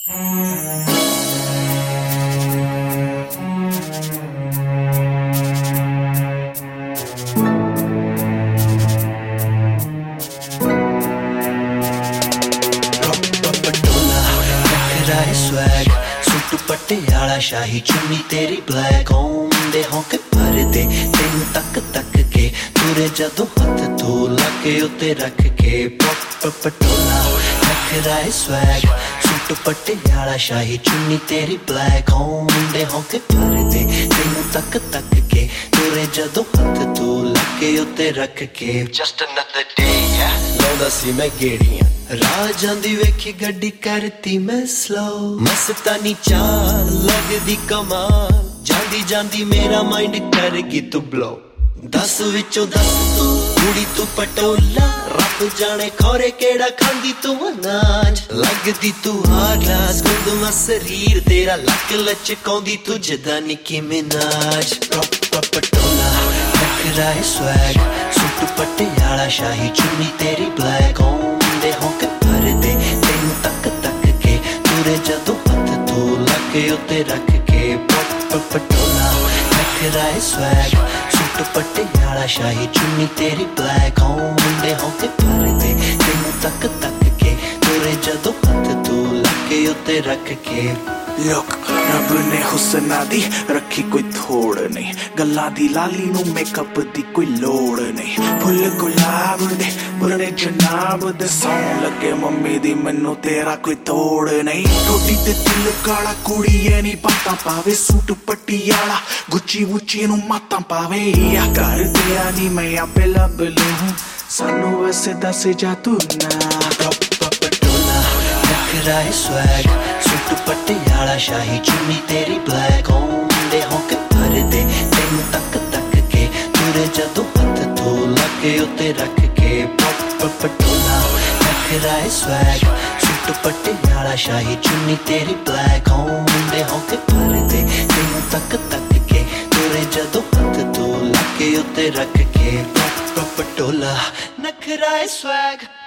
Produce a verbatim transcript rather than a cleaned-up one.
Swag suit Patiala शाही चुन्नी तेरी black होंदे होंके भर दे तेन तक तक के तुरे जदों हथ तू लगे उत्ते रख के पप पटोला नखरा है स्वैग सूट पटियाला शाही चुन्नी तेरी ब्लैक होंदे होंके भर दे तेन तक तक के तुरे जदों हथ तू लगे उत्ते रख के just another day yeah लाउंदा सी मैं गेड़ियां राह जांदी वेखी गड्डी करती मैं स्लो मस्तानी चाल लगदी कमाल जांदी जांदी मेरा माइंड करगी तू ब्लो दस विचों दस तू कुड़ी तू पटोला रब जाने खौरे केड़ा खांदी तू अनाज लगदी तू हार ग्लास गुंदमा शरीर तेरा लक लचकाउंदी तू जदा निकी मिनाज पटोला नखरा है स्वैग सूट पटियाला शाही चुन्नी तेरी ब्लैक होंदे होंके भर दे तेन तक तक के तुरे जदों हथ तू लगे उत्ते रख के पप पटोला नखरा है स्वैग सूट पटियाला शाही चुन्नी तेरी ब्लैक होंदे होंके भर दे तेन तक तक के तुरे जदों हथ तू लगे उत्ते रख के लोक रब ने हुस्ना दी रखी कोई थोड़ नहीं गल्लां दी लाली नू मेकअप दी कोई लोड़ नहीं फुल गुलाब दे बुरने जनाब दे सौं लगे मम्मी दी मैनू तेरा कोई तोड़ नहीं टोटी ते दिल काला कुड़ी ऐ नी पाता पावे सूट पटियाला गुच्ची वुच्ची नू माता पावे या कर दिया नी मैं आपे लब लूं सानू वैसे दस जा तू ना नखरा है स्वैग सूट पटियाला शाही चुन्नी तेरी ब्लैक होंदे होंके भर दे तेन तक तक के तुरे जदों हथ तू लगे उत्ते रख के पप पटोला नखरा है स्वैग सूट पटियाला शाही चुन्नी तेरी ब्लैक होंदे होंके भर दे तेन तक तक के तुरे जदों हथ तू लगे उत्ते रख के पप पटोला नखरा है स्वैग।